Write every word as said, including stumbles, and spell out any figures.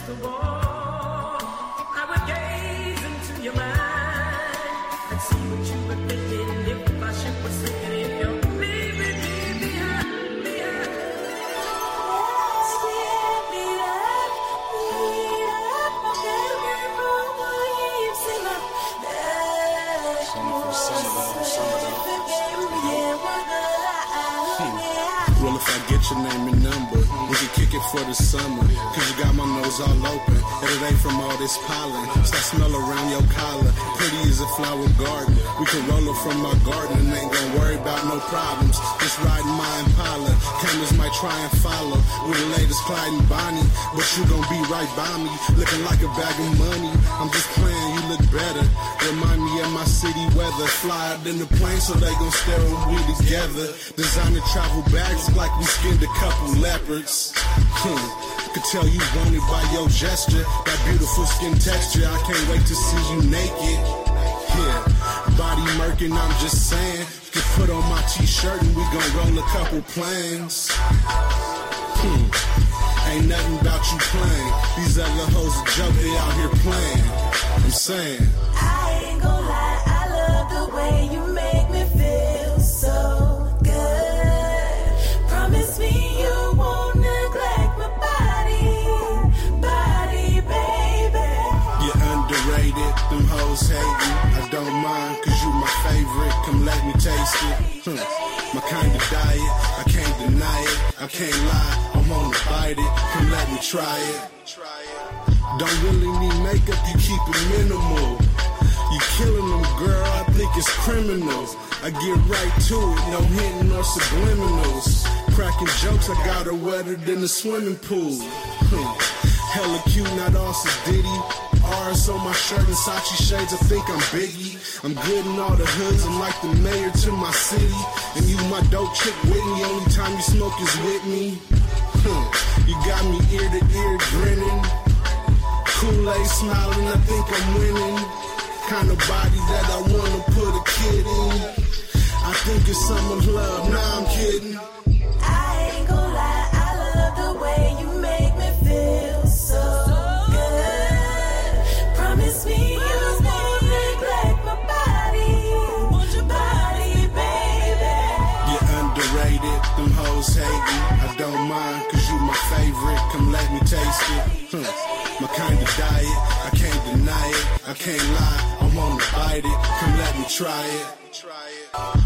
crystal ball, I would gaze into your mind and see what you were thinking if my ship was sinking in your leaving me behind, behind. Well, if I get your name and number, we can kick it for the summer. Cause you got my nose all open, and it ain't from all this pollen. Start smell around your collar, pretty as a flower garden. We can roll it from my garden and ain't gonna worry about no problems. Just riding my Impala, cameras might try and follow. With the latest Clyde and Bonnie, but you gon' be right by me, looking like a bag of money. I'm just playing, you look better. Remind me of my city weather. Fly out in the plane so they gon' stare when we together. Designer travel bags like we skinned a couple leopards. Hmm. Could tell you want it by your gesture. That beautiful skin texture, I can't wait to see you naked. Yeah, body murking, I'm just saying. You can put on my t-shirt and we gon' roll a couple planes. Hmm. Ain't nothing about you playing. These other hoes a joke, they out here playing. I'm saying I ain't gon' lie, I love the way you make me feel so good. Promise me you won't neglect my body, body, baby. You're underrated, them hoes hating. I don't mind, cause you my favorite. Come let me taste it. Hmm. My kind of diet, I can't deny it. I can't lie, I wanna bite it. Come let me try it. Don't really need makeup, you keep it minimal. You killing them, girl, I think it's criminal. I get right to it, no hitting or subliminals. Cracking jokes, I got her wetter than a swimming pool. Hmm. Hella cute, not all Diddy. R's on my shirt and Sachi shades, I think I'm Biggie. I'm good in all the hoods, I'm like the mayor to my city. And you my dope chick Whitney, only time you smoke is with me. Hmm. You got me ear to ear grinning. Kool-Aid smiling, I think I'm winning. Kind of body that I wanna put a kid in. I think it's summer love, nah I'm kidding. I ain't gon' lie, I love the way you make me feel so good. Promise me you won't neglect my body, body, baby. You're underrated, them hoes hating. I don't mind, cause you my favorite. Come let me taste it. Hmm. My kind of diet, I can't deny it. I can't lie, I wanna bite it. Come let me try it.